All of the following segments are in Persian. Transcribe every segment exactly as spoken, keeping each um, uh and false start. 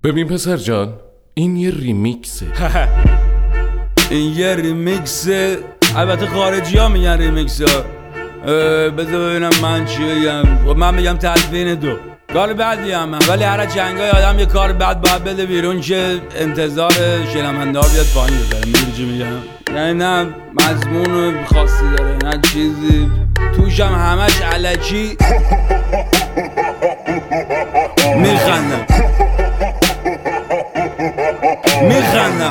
ببین پسر جان، این یه ریمیکسه. این یه ریمیکسه. البته خارجی ها میگن ریمیکس ها. بذار ببینم من چی بگم. من میگم تدوین دو کار بدی هم من. ولی هر جنگای آدم یه کار بد باید بده بیرون که انتظار شنونده ها بیاد پایین بذاره. میدونی چی میگم؟ یعنی نه مضمون خاصی داره نه چیزی توش هم همش الکی میخندم میخندم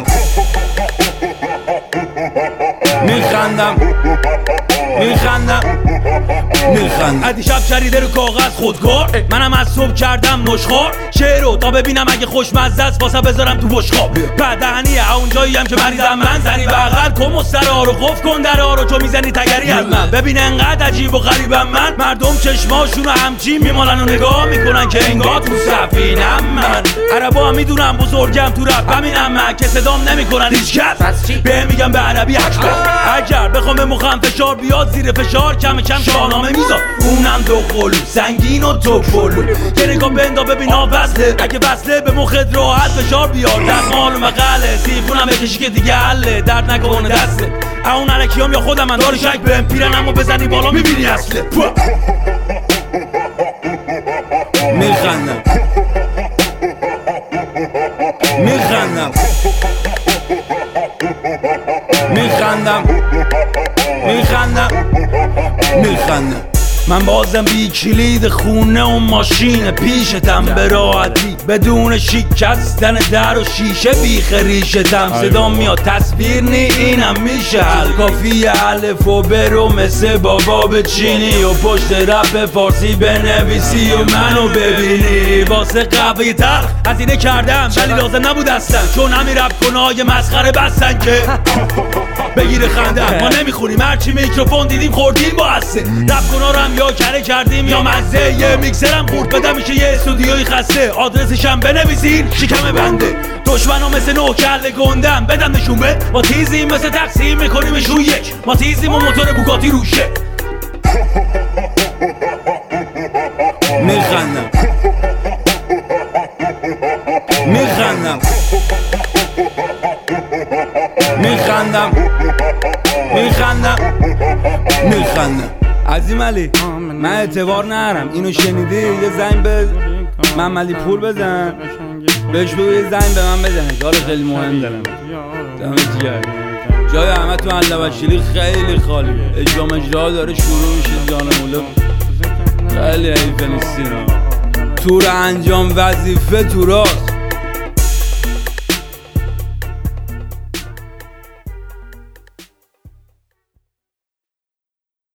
میخندم میخندم میخندم ادی شب چریده رو کاغذ خودکار. منم از صبح کردم نشخوار شعر رو تا ببینم اگه خوشمزه است واسه بذارم تو بشقاب. بدهنیه اونجایی هم که مریضم من زنی بغل کن مسترها رو قفل کن درها رو چون میزنی تگری از من. ببین انقدر عجیب و غریبم من. مردم چشماشونو همچین میمالن و نگاه میکنن که انگار تو سفینم من. عربا هم میدونم بزرگم تو رپ همینم من که صدام نمیکنن هیچ کس. به میگم به عربی اکبر. اگر بخوام به مخم فشار بیاد زیر فشار کم کم شاهنامه میذار. اونم دو قلو سنگین و تو پلو که نگاه بندا ببین ها وصله. اگه وصله به مخت راحت فشار بیار. در مال و مقاله سیفونم بکشی که دیگه حله. درد نکنه دسته اون علکیام یا خودم من داری شک بهم پیرن اما بزنی بالا میبینی اصله. میخندم میخندم میخندم میخندم میخندم من بازم بی کلید خونه و ماشین پیشتم به راحتی بدون شکستن در و شیشه بیخ ریشتم. صدا میاد تصویر نی اینم میشه حل. کافی الف و برو مثل بابا بچینی و پشت رپ فارسی بنویسی و منو ببینی. واسه قهوه تلخ هزینه کردم ولی لازم نبود اصلا چون همین رپ کنای مسخره بستن که بگیره خنده. ما نمیخونیم هرچی میکروفون دیدیم خوردیم با هسته. رپ کنا رو هم یا کره کردیم یا مزه. یه میکسرم خورد بدم میشه یه استودیوی خسته. آدرسشم بنویسین شکم بنده. دشمنو مثل نو کله گندم بدم نشون به. ما تیزیم مثل تقسیم میکنیمشون یک. ما تیزیم و موتور بوگاتی روشه. میخندم میخندم میخندم میخندم میخندم عظیم علی من اعتبار نرم. اینو شنیدی یه زنگ به محمد علی پور بزن بهش بگو یه زنگ به من بزنه کار خیلی مهم دارم. دمت گرم. جای همه تو علوشیلی خیلی خالیه. اجرام اجرا داره شروع میشه. جانموله خیلی حیفه نیستین. تور انجام وظیفه تو راست